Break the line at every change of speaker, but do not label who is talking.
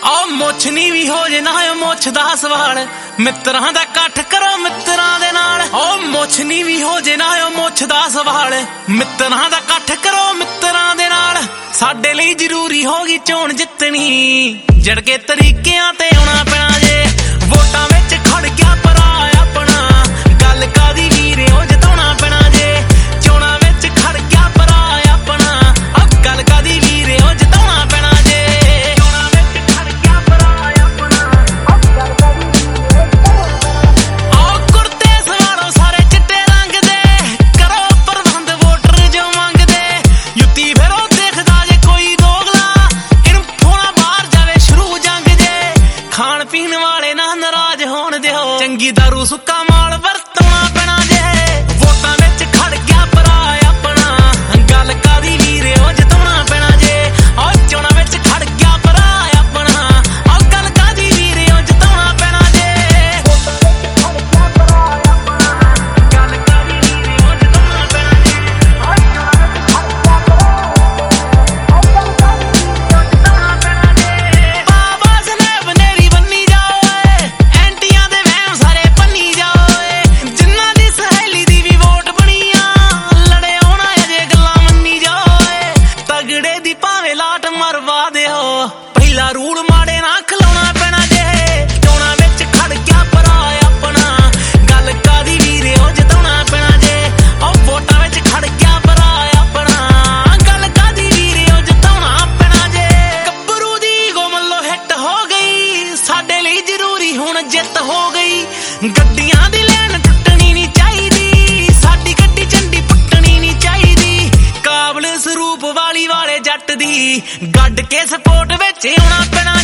ਆ ਮੁੱਛਨੀ ਵੀ ਹੋ ਜੇ ਨਾ ਮੁੱਛ ਦਾ ਸਵਾਲ ਮਿੱਤਰਾਂ ਦਾ ਇਕੱਠ ਕਰੋ ਮਿੱਤਰਾਂ ਦੇ ਨਾਲ ਓ ਮੁੱਛਨੀ ਵੀ ਹੋ ਜੇ ਨਾ ਮੁੱਛ ਦਾ ਸਵਾਲ ਮਿੱਤਰਾਂ ਦਾ ਇਕੱਠ ਕਰੋ ਮਿੱਤਰਾਂ ਦੇ ਨਾਲ ਸਾਡੇ ਲਈ ਜ਼ਰੂਰੀ ਹੋ ਗਈ ਚੋਣ ਜਿੱਤਣੀ ਜੜ ਕੇ ਤਰੀਕਿਆਂ ਤੇ ਆਉਣਾ ਪੈਣਾ ਜੇ ਵੋਟਾਂ ਵਿੱਚ ਖੜ ਗਿਆ ਭਰਾ ਆਪਣਾ ਗੱਲ ਕਾਦੀ ਵੀਰੇ ਉਹ ਜਿਤਾਉਣਾ ਪੈਣਾ ਜੇ ਚੋਣਾਂ ਵਿੱਚ ਖੜ ਗਿਆ ਭਰਾ ਆਪਣਾ ਗੱਲ ਕਾਦੀ ਵੀਰੇ ਉਹ ਜਿਤਾਉਣਾ ਪੈਣਾ ਜੇ ਚੋਣਾਂ ਵਿੱਚ ਖੜ ਗਿਆ ਭਰਾ ਆਪਣਾ ਗੱਲ ਕਾਦੀ ਵੀਰੇ ਉਹ ਕੁੜਤੇ ਸਵਾਰੋ ਸਾਰੇ ਚਿੱਟੇ ਰੰਗ ਦੇ ਕਰੋ ਪ੍ਰਬੰਧ ਵੋਟਰ ਜੋ ਮੰਗਦੇ ਯੁੱਤੀ ਫੇਰੋ ਦੇਖਦਾ ਜੇ ਕੋਈ ਦੋਗਲਾ ਇਹਨੂੰ ਥੋੜਾ ਬਾਹਰ ਜਾਵੇ ਸ਼ੁਰੂ ਜੰਗ ਜੇ ਖਾਣ ਪੀਣ ਵਾਲੇ ਨਾ ਨਾਰਾਜ਼ ਹੋਣ ਦਿਓ ਚੰਗੀ ਦਾਰੂ ਸੁੱਕਾ ਮਾਲ ਵਰਤਣਾ ਪੈਣਾ ਜੇ ਵੋਟਾਂ ਵਿੱਚ ਖੜ ਗਿਆ ਭਰਾ ਆਪਣਾ ਗੱਲ ਕਾਦੀ ਵੀਰੇ ਉਹ ਜਿਤਾਉਣਾ ਪੈਣਾ ਜੇ ਉਹ ਚੋਣਾਂ ਵਿੱਚ ਖੜ ਗਿਆ ਭਰਾ ਆਪਣਾ ਉਹ ਗੱਲ ਕਾਦੀ ਵੀਰੇ ਉਹ ਜਿਤਾਉਣਾ ਪੈਣਾ ਜੇ ਵੋਟਾਂ ਵਿੱਚ ਖੜ ਗਿਆ ਭਰਾ ਆਪਣਾ ਗੱਲ ਕਾਦੀ ਵੀਰੇ ਉਹ ਜਿਤਾਉਣਾ ਪੈਣਾ ਜੇ ਉਹ ਚੋਣਾਂ ਵਿੱਚ ਖੜ ਗਿਆ ਭਰਾ ਉਹ ਗੱਲ ਕਾਦੀ ਵੀਰੇ ਉਹ ਜਿਤਾਉਣਾ ਪੈਣਾ ਜੇ ਬਾਬਾ ਸਨੇਬ ਨੇਰੀ ਬੰਨੀ ਜਾਓ ਏ ਐਂਟੀਆਂ ਦੇ ਵਹਿਮ ਸਾਰੇ ਪੰਨੀ ਜਾਓ ਏ ਜਿਨ੍ਹਾਂ ਦੀ ਸਹੇਲੀ ਦੀ ਵੀ ਵੋਟ ਬਣੀ ਆ ਲੜੇ ਆਉਣਾ ਅਜੇ ਗੱਲਾਂ ਮੰਨੀ ਜਾਓ ਏ ਤਗੜੇ ਦੀ ਭਾਵੇਂ ਲਾਟ ਮਰਵਾ ਦਿਓ ਪਹਿਲਾ ਰੂਲ ਮਾੜੇ ਨਾ ਖਲਾਉਣਾ ਪੈਣਾ ਜੇ ਚੋਣਾਂ ਵਿੱਚ ਖੜ ਗਿਆ ਭਰਾ ਆਪਣਾ ਗੱਲ ਕਾਦੀ ਵੀਰੇ ਉਹ ਜਿਤਾਉਣਾ ਪੈਣਾ ਜੇ ਉਹ ਵੋਟਾਂ ਵਿੱਚ ਖੜ ਗਿਆ ਭਰਾ ਆਪਣਾ ਗੱਲ ਕਾਦੀ ਵੀਰੇ ਉਹ ਜਿਤਾਉਣਾ ਪੈਣਾ ਜੇ ਗੱਭਰੂ ਦੀ ਗੋਮੱਲੋ ਹਿੱਟ ਹੋ ਗਈ ਸਾਡੇ ਲਈ ਜ਼ਰੂਰੀ ਹੁਣ ਜਿੱਤ ਹੋ ਗਈ ਗੱਡੀਆਂ ਦੀ ਲੈਣ ਟੁੱਟਣੀ ਨਹੀਂ ਚਾਹੀਦੀ ਸਾਡੀ ਗੱਡੀ ਝੰਡੀ ਪੁੱਟਣੀ ਨਹੀਂ ਚਾਹੀਦੀ ਕਾਬਲ ਸਰੂਪ ਵਾਲੇ ਜੱਟ ਦੀ ਗੱਡ ਕੇ ਸਪੋਰਟ ਵਿੱਚ ਆਉਣਾ ਪੈਣਾ